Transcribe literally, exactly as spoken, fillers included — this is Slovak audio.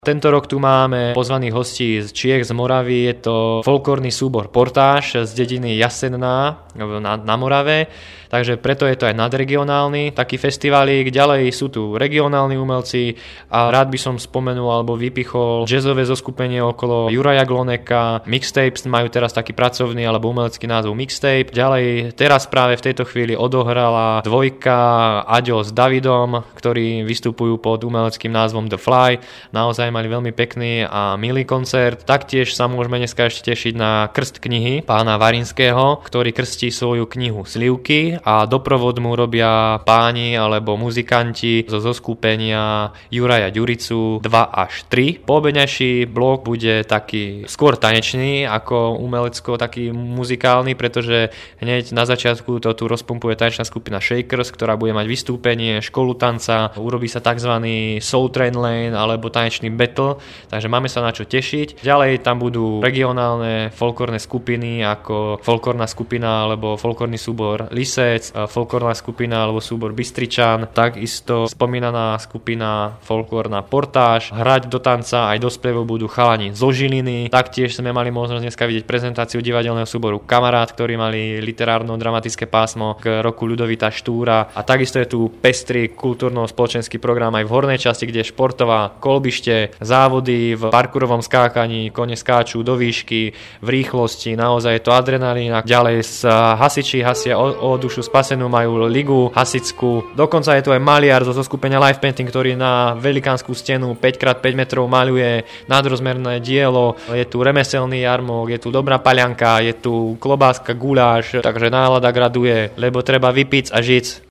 Tento rok tu máme pozvaných hostí z Čiech, z Moravy. Je to folklórny súbor Portáž z dediny Jasenná na, na Morave. Takže preto je to aj nadregionálny taký festivalík. Ďalej sú tu regionálni umelci a rád by som spomenul alebo vypichol jazzové zoskupenie okolo Juraja Gloneka. Mixtapes majú teraz taký pracovný alebo umelecký názov Mixtape. Ďalej teraz práve v tejto chvíli odohrala dvojka Aďo s Davidom, ktorí vystupujú pod umeleckým názvom The Fly. Naozaj mali veľmi pekný a milý koncert. Taktiež sa môžeme dneska ešte tešiť na krst knihy pána Varinského, ktorý krstí svoju knihu Slivky a doprovod mu robia páni alebo muzikanti zo zoskupenia Juraja Ďuricu dva až tri. Poobednejší blok bude taký skôr tanečný ako umelecko, taký muzikálny, pretože hneď na začiatku to tu rozpumpuje tanečná skupina Shakers, ktorá bude mať vystúpenie, školu tanca, urobí sa tzv. Soul Train Lane alebo tanečný battle, takže máme sa na čo tešiť. Ďalej tam budú regionálne folklórne skupiny ako folklórna skupina alebo folklórny súbor Lise, folklórna skupina alebo súbor Bystričan, takisto spomínaná skupina folklórna Portáž. Hrať do tanca aj do spevu budú chalani zo Žiliny. Taktiež sme mali možnosť dneska vidieť prezentáciu divadelného súboru Kamarát, ktorí mali literárno-dramatické pásmo k roku Ľudovita Štúra. A takisto je tu pestrý kultúrno-spoločenský program aj v hornej časti, kde je športová kolbište, závody v parkourovom skákaní, kone skáču do výšky, v rýchlosti, naozaj je to adrenalín. Ďalej z hasiči hasia o, o dušu spasenú, majú ligu hasičskú. Dokonca je tu aj maliar zo zoskupenia Life Painting, ktorý na velikánsku stenu päť krát päť metrov maľuje nadrozmerné dielo. Je tu remeselný jarmok, je tu dobrá paľanka, je tu klobáska, guláš, takže nálada graduje, lebo treba vypiť a žiť.